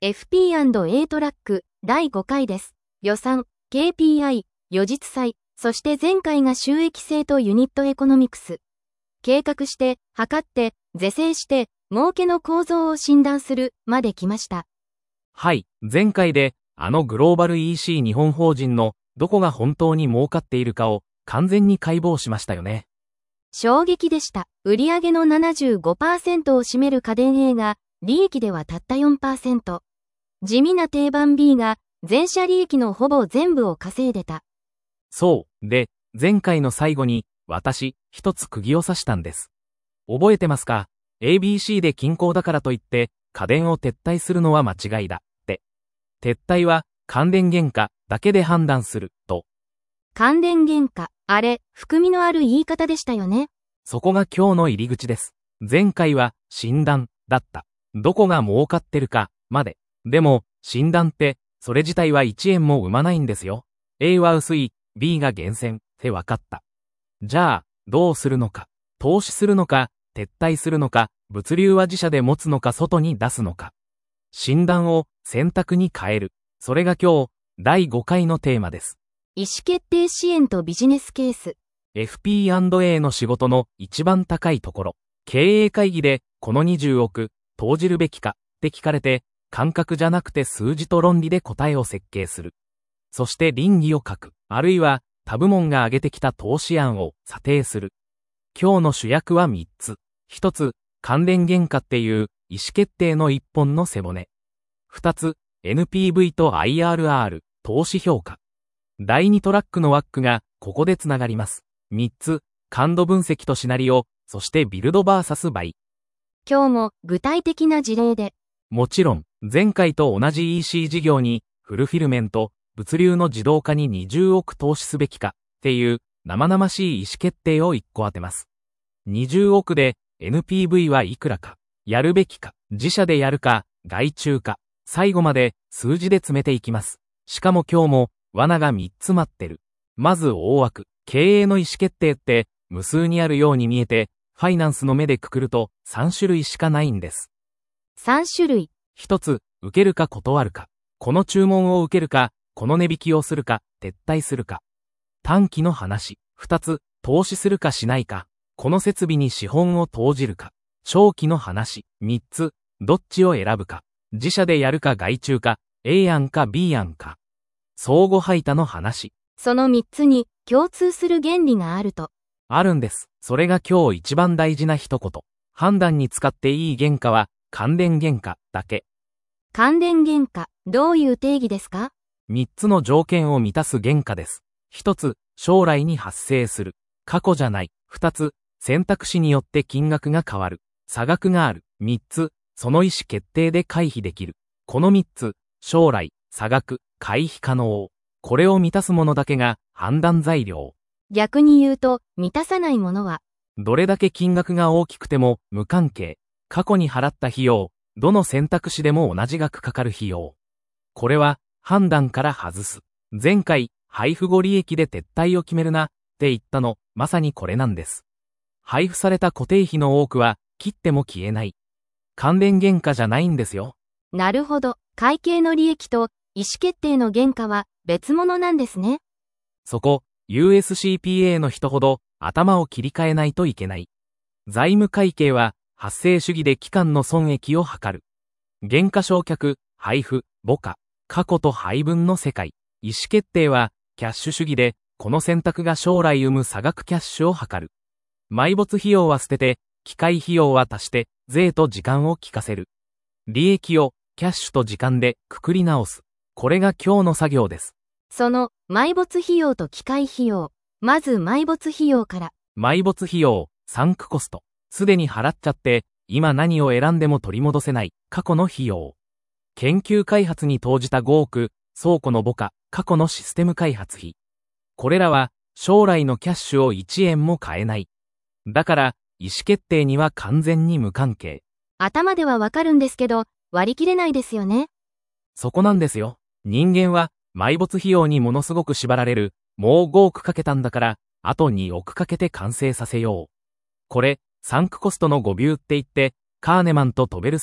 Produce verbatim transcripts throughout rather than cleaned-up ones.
エフピーアンドエー トラックだいごかいです。予算、ケーピーアイ、予実債、そして前回が収益性とユニットエコノミクス。計画して、測って、是正して、儲けの構造を診断する、まで来ました。 はい、前回で、あのグローバル イーシー 日本法人の、どこが本当に儲かっているかを、完全に解剖しましたよね。 衝撃でした。売上の ななじゅうごパーセント を占める家電 A が、利益ではたった よんパーセント。地味な定番 B が、全社利益のほぼ全部を稼いでた。 そう。で、前回の最後に、私、一つ釘を刺したんです。覚えてますか？ エービーシー で均衡だからといって、家電を撤退するのは間違いだ、って。撤退は、関連原価だけで判断する、と。 関連原価、あれ、含みのある言い方でしたよね。 そこが今日の入り口です。前回は、診断、だった。どこが儲かってるか、まで。でも、診断って、それ自体はいちえんも生まないんですよ。A は薄い、B が厳選、って分かった。じゃあ、どうするのか。投資するのか、撤退するのか、物流は自社で持つのか外に出すのか。診断を選択に変える。それが今日、だいごかいのテーマです。 意思決定支援とビジネスケース。 エフピーアンドエー の仕事の一番高いところ。経営会議で、このにじゅうおく、投じるべきか、って聞かれて、感覚じゃなくて数字と論理で答えを設計する。そして倫理を書く。あるいは、他部門が挙げてきた投資案を査定する。今日の主役はみっつ。ひとつ、関連原価っていう意思決定の一本の背骨。ふたつ、エヌピーブイ と アイアールアール、投資評価。だいにトラックのワックがここでつながります。みっつ、感度分析とシナリオ、そしてビルド ブイエス バイ。 今日も具体的な事例で。 もちろん、前回と同じ イーシー 事業に、フルフィルメント、物流の自動化ににじゅうおく投資すべきか、っていう生々しい意思決定をいっこ当てます。にじゅうおくで エヌピーブイ はいくらか、やるべきか、自社でやるか、外注か、最後まで数字で詰めていきます。しかも今日も罠がみっつ待ってる。まず大枠、経営の意思決定って無数にあるように見えて、ファイナンスの目でくくるとさんしゅるいしかないんです。 さんしゅるい。 ひとつ、受けるか断るか。この注文を受けるか、この値引きをするか、撤退するか。短期の話。ふたつ、投資するかしないか。この設備に資本を投じるか。長期の話。みっつ、どっちを選ぶか。自社でやるか外注か、A 案か B 案か。相互配他の話。 そのみっつに共通する原理があると。 あるんです。それが今日一番大事な一言。判断に使っていい原価は、関連原価だけ。 関連原価、どういう定義ですか？ みっつの条件を満たす原価です。ひとつ、将来に発生する。過去じゃない。ふたつ、選択肢によって金額が変わる。差額がある。みっつ、その意思決定で回避できる。このみっつ、将来、差額、回避可能。これを満たすものだけが判断材料。 逆に言うと、満たさないものは、 どれだけ金額が大きくても無関係。過去に払った費用、どの選択肢でも同じ額かかる費用。これは、判断から外す。前回、配布後利益で撤退を決めるな、って言ったの、まさにこれなんです。配布された固定費の多くは、切っても消えない。関連原価じゃないんですよ。 なるほど。会計の利益と、意思決定の原価は、別物なんですね。 そこ、ユーエスシーピーエー の人ほど、頭を切り替えないといけない。財務会計は、発生主義で期間の損益を測る。原価償却、配布、母価、過去と配分の世界。意思決定は、キャッシュ主義で、この選択が将来生む差額キャッシュを測る。埋没費用は捨てて、機械費用は足して、税と時間を効かせる。利益を、キャッシュと時間で、くくり直す。これが今日の作業です。 その、埋没費用と機械費用。まず埋没費用から。 埋没費用、サンクコスト。すでに払っちゃって、今何を選んでも取り戻せない、過去の費用。研究開発に投じたごおく、倉庫の母価、過去のシステム開発費。これらは、将来のキャッシュをいちえんも買えない。だから、意思決定には完全に無関係。 頭ではわかるんですけど、割り切れないですよね。 そこなんですよ。人間は、埋没費用にものすごく縛られる。もうごおくかけたんだから、あとにおくかけて完成させよう。これ、サンクコストの誤謬って言って、カーネマンとトベルスキー、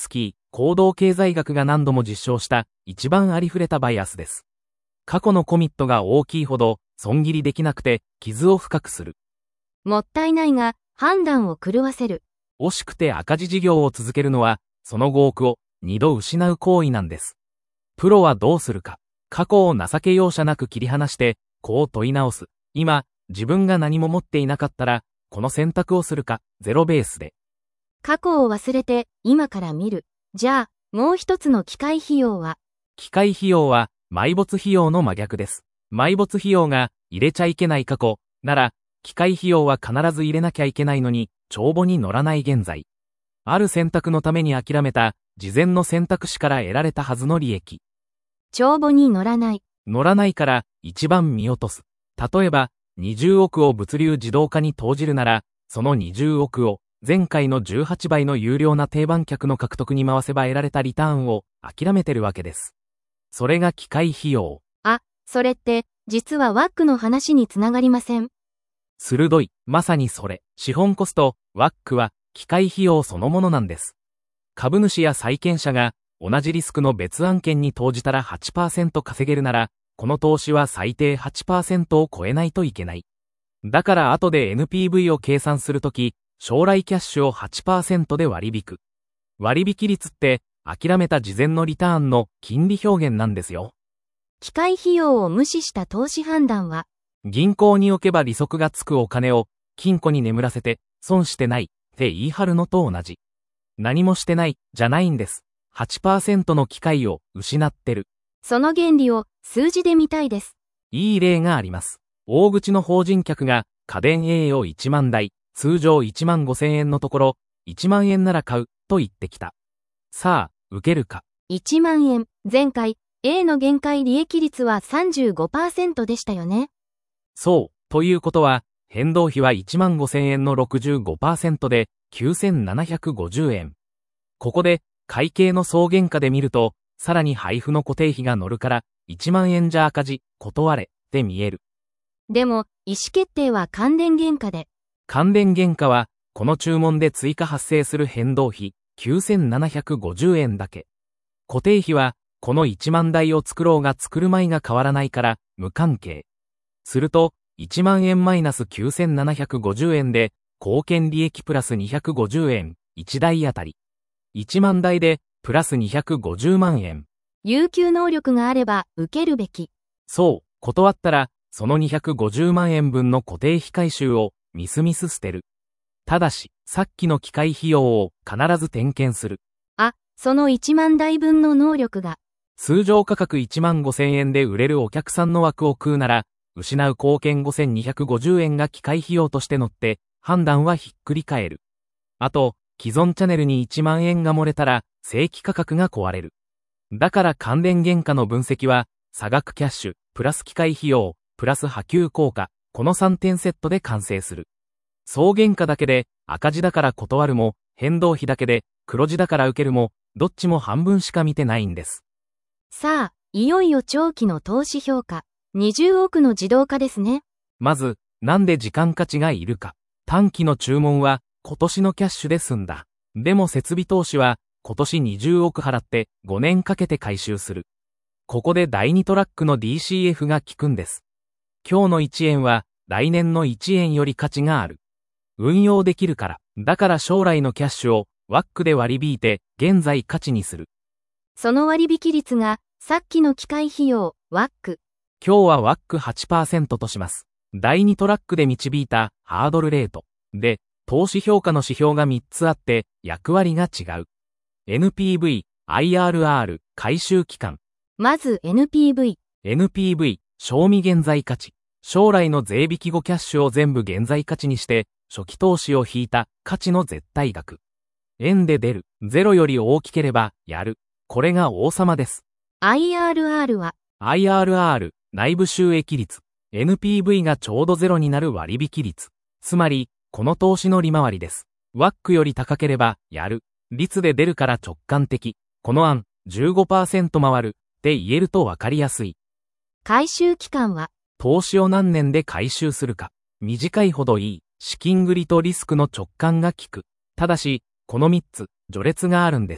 行動経済学が何度も実証した一番ありふれたバイアスです。過去のコミットが大きいほど損切りできなくて傷を深くする。 もったいないが判断を狂わせる。 惜しくて赤字事業を続けるのはそのごおくを二度失う行為なんです。プロはどうするか。過去を情け容赦なく切り離してこう問い直す。今、自分が何も持っていなかったらこの選択をするか。ゼロベースで。 過去を忘れて今から見る。じゃあ、もう一つの機械費用は？ 機械費用は埋没費用の真逆です。埋没費用が入れちゃいけない過去なら、機械費用は必ず入れなきゃいけないのに、帳簿に乗らない現在。ある選択のために諦めた、事前の選択肢から得られたはずの利益。 帳簿に乗らない。 乗らないから一番見落とす。例えば、にじゅうおくを物流自動化に投じるなら、そのにじゅうおくを前回のじゅうはちばいの有料な定番客の獲得に回せば得られたリターンを諦めてるわけです。それが機械費用。 あ、それって、実はワックの話につながりません？ 鋭い、まさにそれ。資本コスト、ワックは、機械費用そのものなんです。株主や債権者が、同じリスクの別案件に投じたら はちパーセント 稼げるなら、この投資は最低 はちパーセント を超えないといけない。だから後で エヌピーブイ を計算するとき、将来キャッシュを はちパーセント で割り引く。割引率って、諦めた事前のリターンの金利表現なんですよ。 機械費用を無視した投資判断は？ 銀行に置けば利息がつくお金を金庫に眠らせて損してないって言い張るのと同じ。何もしてないじゃないんです。はちパーセント の機会を失ってる。 その原理を数字で見たいです。 いい例があります。大口の法人客が家電 A をいちまんだい、通常いちまんごせんえんのところ、いちまんえんなら買うと言ってきた。さあ、受けるか。 いちまんえん。前回、A の限界利益率は さんじゅうごパーセント でしたよね。 そう。ということは、変動費はいちまんごせんえんの ろくじゅうごパーセント できゅうせんななひゃくごじゅうえん。ここで、会計の総原価で見ると、さらに配布の固定費が乗るから、いちまんえんじゃ赤字、断れ、って見える。 でも、意思決定は関連原価で。 関連原価は、この注文で追加発生する変動費、きゅうせんななひゃくごじゅうえんだけ。固定費は、このいちまんだいを作ろうが作る前が変わらないから、無関係。すると、いちまんえんマイナスきゅうせんななひゃくごじゅうえんで、貢献利益プラスにひゃくごじゅうえん、いちだいあたり。いちまんだいで、プラスにひゃくごじゅうまんえん。 有給能力があれば、受けるべき。 そう、断ったら、そのにひゃくごじゅうまんえん分の固定費回収を、みすみす捨てる。ただし、さっきの機械費用を必ず点検する。 あ、そのいちまんだいぶんの能力が。 通常価格いちまんごせんえんで売れるお客さんの枠を食うなら、失う貢献ごせんにひゃくごじゅうえんが機械費用として乗って、判断はひっくり返る。あと、既存チャンネルにいちまんえんが漏れたら、正規価格が壊れる。だから関連原価の分析は、差額キャッシュ、プラス機械費用、プラス波及効果、このさんてんセットで完成する。総原価だけで、赤字だから断るも、変動費だけで、黒字だから受けるも、どっちも半分しか見てないんです。 さあ、いよいよ長期の投資評価。にじゅうおくの自動化ですね。 まず、なんで時間価値がいるか。短期の注文は、今年のキャッシュで済んだ。でも設備投資は、今年にじゅうおく払ってごねんかけて回収する。ここでだいにトラックの ディーシーエフ が効くんです。今日のいちえんは、来年のいちえんより価値がある。運用できるから。だから将来のキャッシュを、ワックで割り引いて、現在価値にする。 その割引率が、さっきの機械費用、ワック。 今日はワック はちパーセント とします。だいにトラックで導いたハードルレート。で、投資評価の指標がみっつあって、役割が違う。エヌピーブイ、アイアールアール、回収期間。 まず エヌピーブイ。 エヌピーブイ、賞味現在価値。将来の税引き後キャッシュを全部現在価値にして、初期投資を引いた価値の絶対額。円で出る。ゼロより大きければ、やる。これが王様です。 アイアールアール はアイアールアール、内部収益率。エヌピーブイ がちょうどゼロになる割引率。つまり、この投資の利回りです。ワックより高ければ、やる。率で出るから直感的。この案、じゅうごパーセント 回る。って言えるとわかりやすい。 回収期間は投資を何年で回収するか。短いほどいい。資金繰りとリスクの直感が効く。ただし、このみっつ、序列があるんです。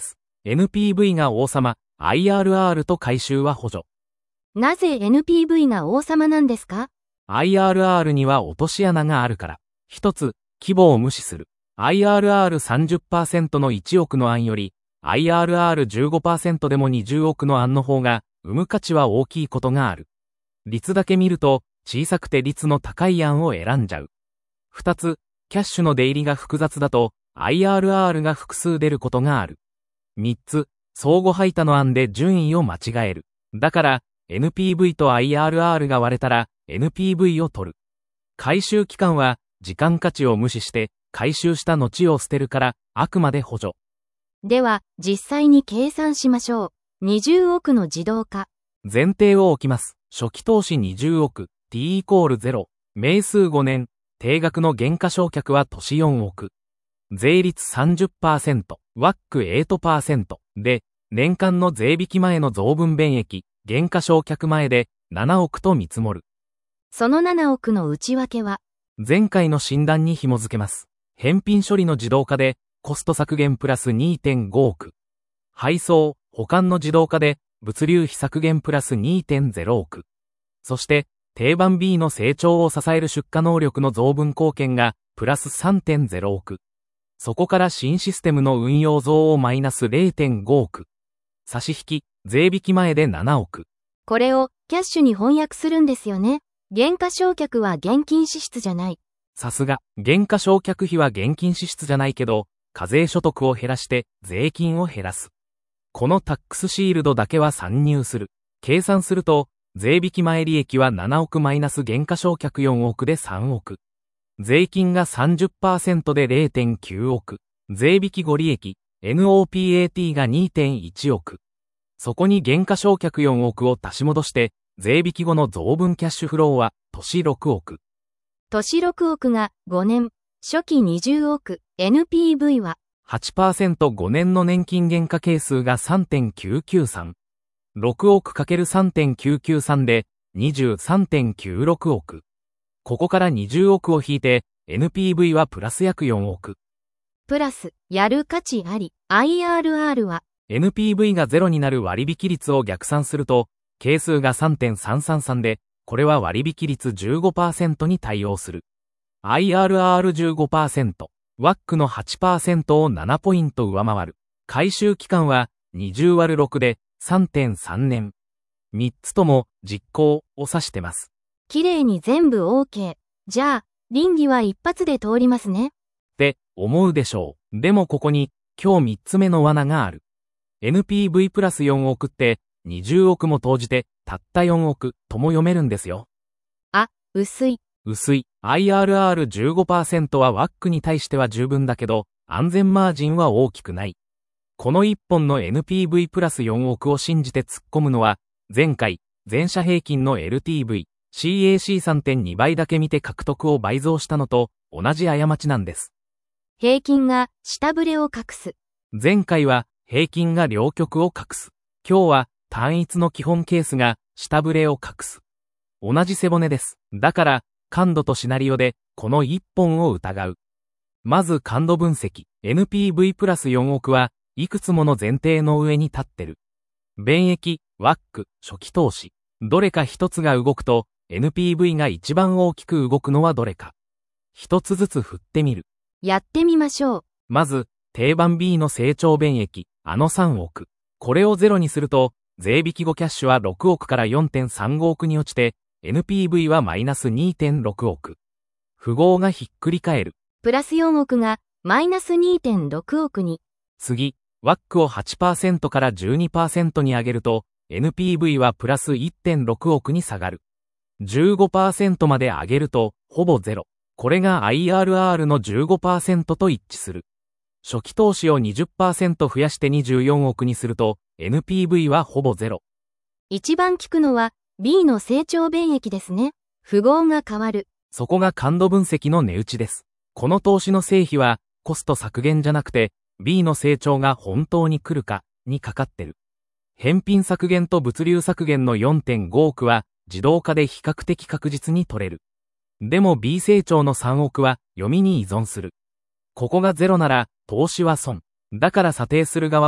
エヌピーブイ が王様、アイアールアール と回収は補助。 なぜ エヌピーブイ が王様なんですか？ アイアールアール には落とし穴があるから。一つ、規模を無視する。アイアールアールさんじゅっパーセント のいちおくの案より、アイアールアールじゅうごパーセント でもにじゅうおくの案の方が、生む価値は大きいことがある。率だけ見ると、小さくて率の高い案を選んじゃう。二つ、キャッシュの出入りが複雑だと、アイアールアール が複数出ることがある。三つ、相互配他の案で順位を間違える。だから、エヌピーブイ と アイアールアール が割れたら、エヌピーブイ を取る。回収期間は、時間価値を無視して、回収した後を捨てるから、あくまで補助。 では、実際に計算しましょう。にじゅうおくの自動化。 前提を置きます。初期投資にじゅうおく、t イコールゼロ、命数ごねん、定額の減価償却は年よんおく。税率 さんじゅっパーセント、ワック はちパーセント で、年間の税引き前の増分弁益、減価償却前でななおくと見積もる。 そのななおくの内訳は、 前回の診断に紐付けます。返品処理の自動化で、コスト削減プラス にてんごおく。配送、保管の自動化で、物流費削減プラス にてんゼロおく。そして、定番 B の成長を支える出荷能力の増分貢献が、プラス さんてんゼロおく。そこから新システムの運用増をマイナス れいてんごおく。差し引き、税引き前でななおく。 これをキャッシュに翻訳するんですよね。減価償却は現金支出じゃない。 さすが、減価償却費は現金支出じゃないけど、課税所得を減らして税金を減らす。このタックスシールドだけは参入する。計算すると、税引き前利益はななおくマイナス減価償却よんおくでさんおく。税金が さんじゅっパーセント で れいてんきゅうおく。税引き後利益、エヌオーピーエーティー が にてんいちおく。そこに減価償却よんおくを足し戻して、税引き後の増分キャッシュフローは、年ろくおく。 年ろくおくがごねん、初期にじゅうおく、エヌピーブイ ははちパーセントごねんの年金原価係数が さんてんきゅうきゅうさん。ろくおく ×さんてんきゅうきゅうさん で にじゅうさんてんきゅうろくおく。ここからにじゅうおくを引いて エヌピーブイ はプラス約よんおく。 プラス、やる価値あり、アイアールアール はエヌピーブイ がゼロになる割引率を逆算すると、係数が さんてんさんさんさん で、これは割引率 じゅうごパーセント に対応する。アイアールアールじゅうごパーセント、ワック の はちパーセント をななポイント上回る。回収期間はにじゅうわるろくで さんてんさんねん。みっつとも実行を指してます。 綺麗に全部 OK。じゃあ、倫理は一発で通りますね。 って思うでしょう。でもここに今日みっつめの罠がある。エヌピーブイ プラスよんおくってにじゅうおくも投じてたったよんおくとも読めるんですよ。 あ、薄い。 薄い。アイアールアールじゅうごパーセント はワックに対しては十分だけど、安全マージンは大きくない。このいっぽんの エヌピーブイ プラスよんおくを信じて突っ込むのは、前回、全社平均の エルティーブイ、シーエーシーさんてんに 倍だけ見て獲得を倍増したのと同じ過ちなんです。 平均が下振れを隠す。 前回は平均が両極を隠す。今日は単一の基本ケースが下振れを隠す。同じ背骨です。だから、感度とシナリオでこのいっぽんを疑う。まず感度分析。エヌピーブイ プラスよんおくはいくつもの前提の上に立ってる。弁益、ワック、初期投資。どれか一つが動くと エヌピーブイ が一番大きく動くのはどれか。一つずつ振ってみる。 やってみましょう。 まず、定番 B の成長弁益、あのさんおく。これをゼロにすると、税引き後キャッシュはろくおくから よんてんさんごおくに落ちて、エヌピーブイ はマイナス にてんろくおく。符号がひっくり返る。 プラスよんおくがマイナス にてんろくおくに。 次、ワック を はちパーセント から じゅうにパーセント に上げると、エヌピーブイ はプラス いってんろくおくに下がる。じゅうごパーセント まで上げると、ほぼゼロ。これが アイアールアール の じゅうごパーセント と一致する。初期投資を にじゅっパーセント 増やしてにじゅうよんおくにすると、エヌピーブイ はほぼゼロ。 一番効くのは B の成長弁益ですね。符号が変わる。 そこが感度分析の値打ちです。この投資の成否は、コスト削減じゃなくて、B の成長が本当に来るか、にかかってる。返品削減と物流削減の よんてんごおくは、自動化で比較的確実に取れる。でも B 成長のさんおくは、読みに依存する。ここがゼロなら、投資は損。だから査定する側は、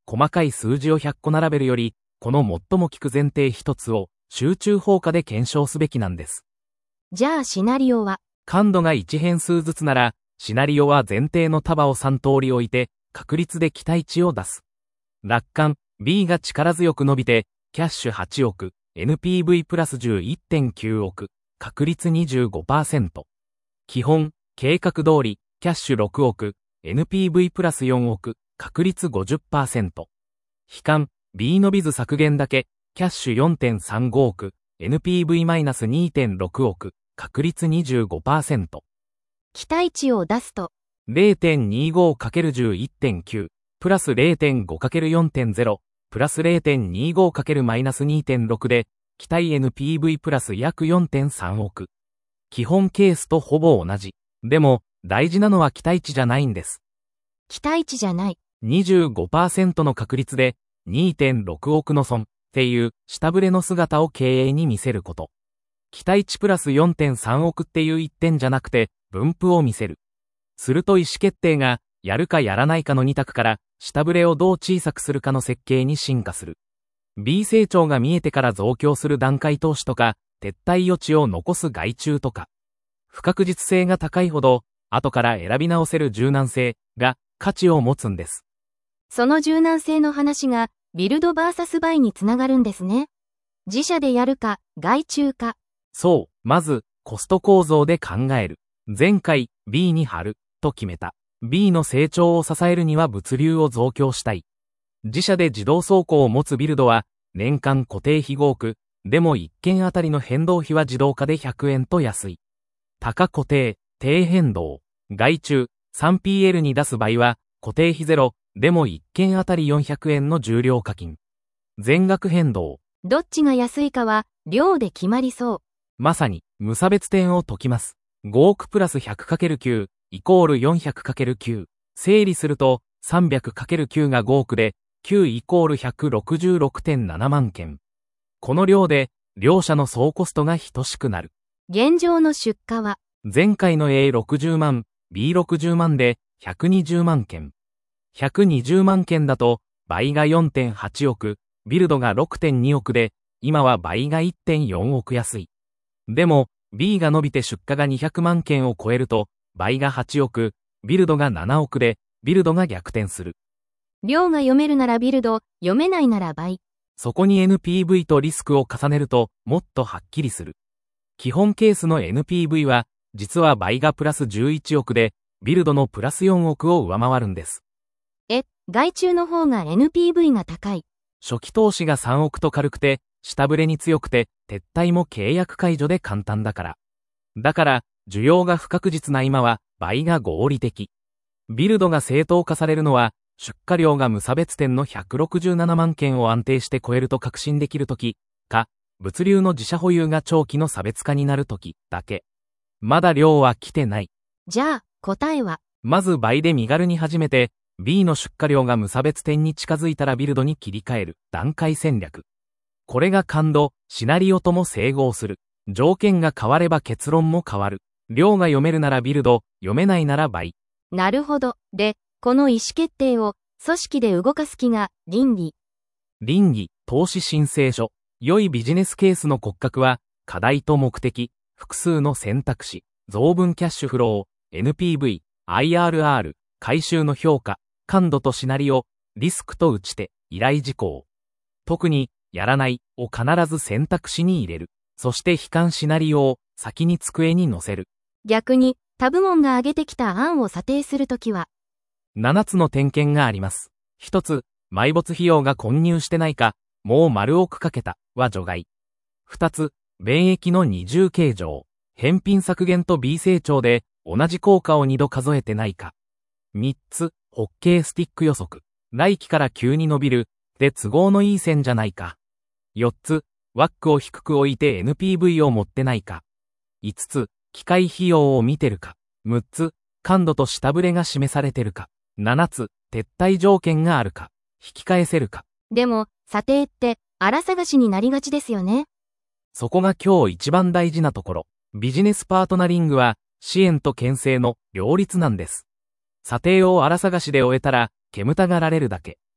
細かい数字をひゃっこ並べるより、この最も効く前提一つを集中放火で検証すべきなんです。 じゃあシナリオは？ 感度がいち変数ずつなら、シナリオは前提の束をさん通り置いて、確率で期待値を出す。楽観、B が力強く伸びて、キャッシュはちおく、エヌピーブイ プラス じゅういってんきゅうおく、確率 にじゅうごパーセント。基本、計画通り、キャッシュろくおく、エヌピーブイ プラスよんおく、確率 ごじゅっパーセント。悲観、B 伸びず削減だけ、キャッシュ よんてんさんごおく、エヌピーブイ マイナス にてんろくおく、確率 にじゅうごパーセント。 期待値を出すとゼロてんにごかけるじゅういってんきゅう、プラス ゼロてんごかけるよんてんゼロ、プラス ゼロてんにごかけるマイナスにてんろく で、期待 エヌピーブイ プラス約 よんてんさんおく。基本ケースとほぼ同じ。でも、大事なのは期待値じゃないんです。 期待値じゃない。 にじゅうごパーセント の確率で にてんろくおくの損っていう下振れの姿を経営に見せること。期待値プラス よんてんさんおくっていういってんじゃなくて分布を見せる。すると意思決定がやるかやらないかのに択から下振れをどう小さくするかの設計に進化する。B 成長が見えてから増強する段階投資とか撤退余地を残す外注とか。不確実性が高いほど後から選び直せる柔軟性が価値を持つんです。 その柔軟性の話がビルド ブイエス バイにつながるんですね。自社でやるか外注か。 そう、まずコスト構造で考える。前回 B に貼ると決めた。B の成長を支えるには物流を増強したい。自社で自動倉庫を持つビルドは年間固定費ごおく、でもいっけんあたりの変動費は自動化でひゃくえんと安い。高固定、低変動。外注、スリーピーエル に出す場合は固定費ゼロ、でもいっけんあたりよんひゃくえんの重量課金。全額変動。 どっちが安いかは量で決まりそう。 まさに無差別点を解きます。ごおくプラス ひゃくかけるきゅう イコール よんひゃくかけるきゅう。整理すると さんびゃくかけるきゅう がごおくできゅうイコール ひゃくろくじゅうろくてんななまんけん。この量で両社の総コストが等しくなる。 現状の出荷は前回の エーろくじゅうまん、ビーろくじゅうまんでひゃくにじゅうまんけん。ひゃくにじゅうまんけんだと倍が よんてんはちおく、ビルドが ろくてんにおくで、今は倍が いってんよんおく安い。でも、B が伸びて出荷がにひゃくまんけんを超えると、倍がはちおく、ビルドがななおくで、ビルドが逆転する。 量が読めるならビルド、読めないなら倍。 そこに エヌピーブイ とリスクを重ねると、もっとはっきりする。基本ケースの エヌピーブイ は、実は倍がプラスじゅういちおくで、ビルドのプラスよんおくを上回るんです。 え、外注の方が エヌピーブイ が高い。 初期投資がさんおくと軽くて、下振れに強くて、撤退も契約解除で簡単だから。だから、需要が不確実な今は、倍が合理的。ビルドが正当化されるのは、出荷量が無差別点のひゃくろくじゅうななまんけんを安定して超えると確信できるとき、か、物流の自社保有が長期の差別化になるとき、だけ。まだ量は来てない。 じゃあ、答えはまず倍で身軽に始めて、B の出荷量が無差別点に近づいたらビルドに切り替える段階戦略。これが感度、シナリオとも整合する。条件が変われば結論も変わる。量が読めるならビルド、読めないなら倍。 なるほど。で、この意思決定を組織で動かす気が倫理。 倫理、投資申請書。良いビジネスケースの骨格は、課題と目的、複数の選択肢、増分キャッシュフロー、エヌピーブイ、アイアールアール、回収の評価、感度とシナリオ、リスクと打ち手、依頼事項。特に、やらないを必ず選択肢に入れる。そして悲観シナリオを先に机に載せる。 逆に、他部門が挙げてきた案を査定するときは、 ななつの点検があります。ひとつ、埋没費用が混入してないか、もう丸億かけた、は除外。ふたつ、便益の二重計上。返品削減と B 成長で同じ効果をにど数えてないか。みっつ、ホッケースティック予測。来期から急に伸びる、で都合のいい線じゃないか。よっつ、ワックを低く置いて エヌピーブイ を持ってないか。いつつ、機械費用を見てるか。むっつ、感度と下振れが示されてるか。ななつ、撤退条件があるか。引き返せるか。 でも、査定って、荒探しになりがちですよね。 そこが今日一番大事なところ。ビジネスパートナリングは、支援と牽制の両立なんです。査定を荒探しで終えたら、煙たがられるだけ。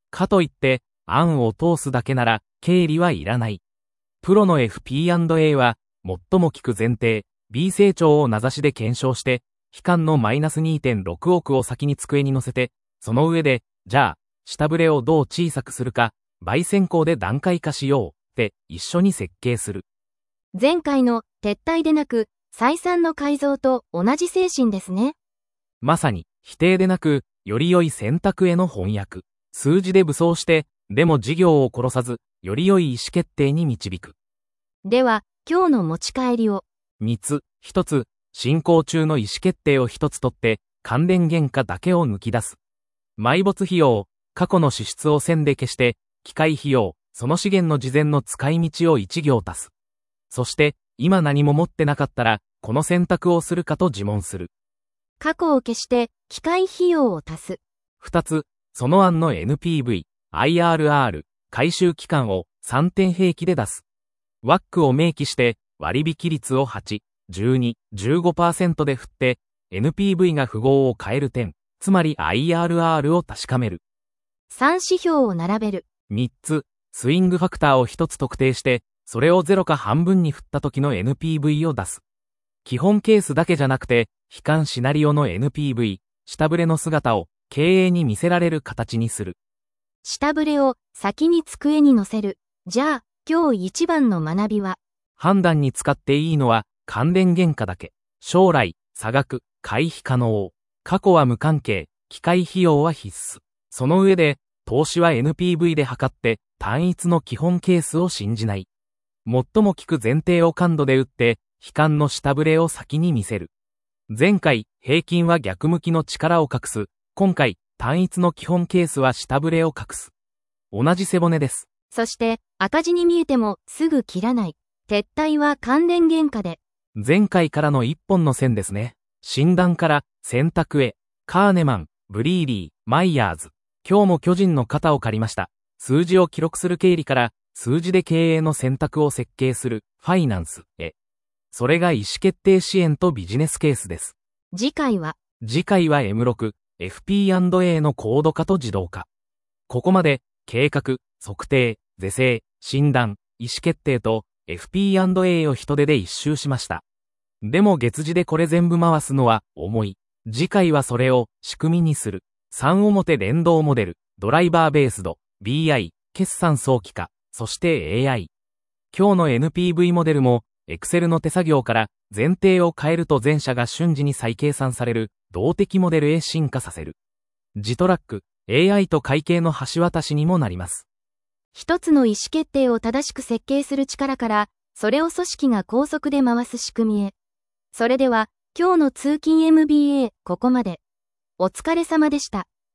かといって、案を通すだけなら、経理はいらない。プロの エフピーアンドエー は、最も効く前提、B 成長を名指しで検証して、悲観のマイナス にてんろくおくを先に机に乗せて、その上で、じゃあ、下振れをどう小さくするか、倍先行で段階化しよう、って一緒に設計する。 前回の撤退でなく、採算の改造と同じ精神ですね。 まさに、否定でなく、より良い選択への翻訳。数字で武装して、でも事業を殺さず、より良い意思決定に導く。 では、今日の持ち帰りを。 みっつ、ひとつ、進行中の意思決定をひとつ取って、関連原価だけを抜き出す。埋没費用、過去の支出を線で消して、機械費用、その資源の事前の使い道をいち行足す。そして、今何も持ってなかったら、この選択をするかと自問する。 過去を消して、機械費用を足す。 ふたつ、その案の エヌピーブイ、アイアールアール、回収期間をさんてん平気で出す。ワック を明記して、割引率をはち、じゅうに、じゅうごパーセント で振って、エヌピーブイ が符号を変える点、つまり アイアールアール を確かめる。 さん指標を並べる。 みっつ、スイングファクターをひとつ特定して、それをゼロか半分に振った時の エヌピーブイ を出す。基本ケースだけじゃなくて、悲観シナリオの エヌピーブイ、下振れの姿を経営に見せられる形にする。 下振れを先に机に乗せる。じゃあ、今日一番の学びは、 判断に使っていいのは関連原価だけ。将来、差額、回避可能。過去は無関係、機械費用は必須。その上で、投資は エヌピーブイ で測って、単一の基本ケースを信じない。最も効く前提を感度で打って、悲観の下振れを先に見せる。前回、平均は逆向きの力を隠す。今回、単一の基本ケースは下振れを隠す。同じ背骨です。 そして、赤字に見えてもすぐ切らない。撤退は関連原価で。 前回からの一本の線ですね。診断から選択へ。カーネマン、ブリーリー、マイヤーズ。今日も巨人の肩を借りました。数字を記録する経理から、数字で経営の選択を設計する、ファイナンスへ。それが意思決定支援とビジネスケースです。 次回は次回は エムろく、エフピーアンドエー の高度化と自動化。ここまで、計画、測定、是正、診断、意思決定と エフピーアンドエー を人手で一周しました。でも月次でこれ全部回すのは重い。次回はそれを仕組みにする。さん表連動モデル、ドライバーベースド、ビーアイ、決算早期化、そして エーアイ。今日の エヌピーブイ モデルも、Excel の手作業から前提を変えると全社が瞬時に再計算される動的モデルへ進化させる。ジトラック、エーアイ と会計の橋渡しにもなります。 一つの意思決定を正しく設計する力から、それを組織が高速で回す仕組みへ。それでは、今日の通勤 エムビーエー、ここまで。お疲れ様でした。